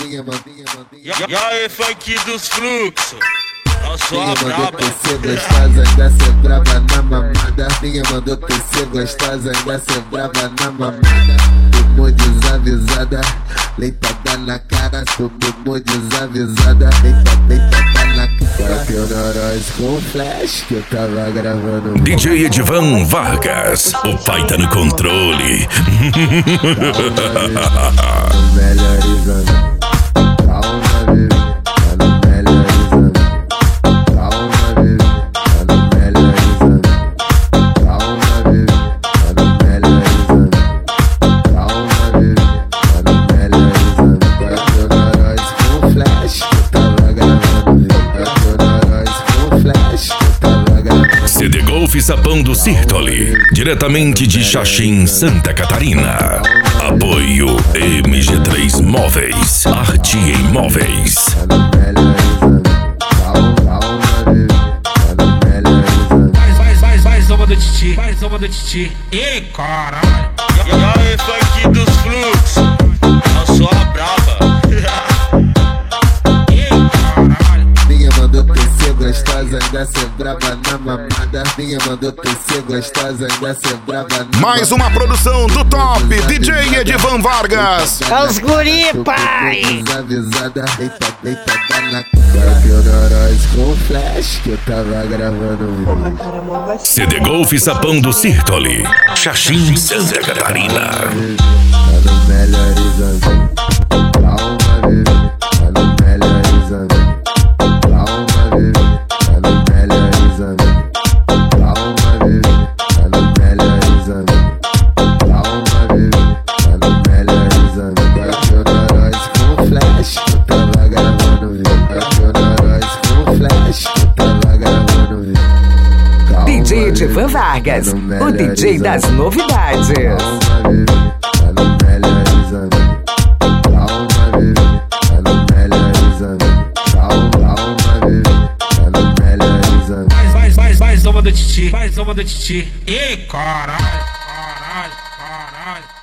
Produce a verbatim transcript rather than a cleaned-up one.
novinha, novinha, novinha. E aí, funk dos fluxos? Eu sou a braba. Descer gostosa, ainda cê brava na mamada. Minha mandou descer gostosa, ainda cê brava na mamada. Tomou desavisada, leitada na cara. Tomou desavisada, leita, leitada na cara. Bateu na nós com flash que eu tava gravando. D J Edivan Vargas, o pai tá no controle. Melhorizando. Calma, bebê. Tá no melhorizando. Calma, bebê. Tá no melhorizando. Calma, bebê. Tá no melhorizando. Calma, bebê. Tá no melhorizando. Bateu na nós com flash que eu tava gravando. Bateu na nós com flash que eu tava gravando. C D Golf Sapão do Sirtoli, diretamente de Xaxim, Santa Catarina. Apoio M G três Móveis, Arte em Móveis. Tá no melhorizando. Calma, calma, bebê. Tá no melhorizando. Faz, faz, faz, faz uma do titi, faz uma do titi. Ih, caralho. E aí, funk dos fluxos? Eu sou a braba. Ih, caralho. Minha mandou descer gostosa, ainda cê brava na mamada. Minha mandou descer gostosa, ainda cê brava na mamada. Mais uma produção do top D J Edivan Vargas. É os guri, pai! Desavisada, deita, deitada na cara. Bateu na nós com flash que eu tava gravando um vídeo. C D Golf Sapão do Sirtoli, Xaxim, Santa Catarina. Tá no melhorizando. Calma, bebê. Tá no melhorizando. Calma, bebê. Tá no melhorizando. Calma, bebê. Tá no melhorizando. Calma, bebê. Tá no melhorizando. Bateu na nós com flash que eu tava gravando um vídeo. Bateu na nós com flash que eu tava gravando um vídeo. Calma, D J Edivan Vargas, tá no o D J das melhorizando. novidades. Calma, bebê, tá no melhorizando. Calma, bebê, tá no melhorizando. Calma, calma, bebê, tá no melhorizando. Faz, faz, faz, faz uma do titi, faz uma do titi. Ih, caralho, caralho, caralho.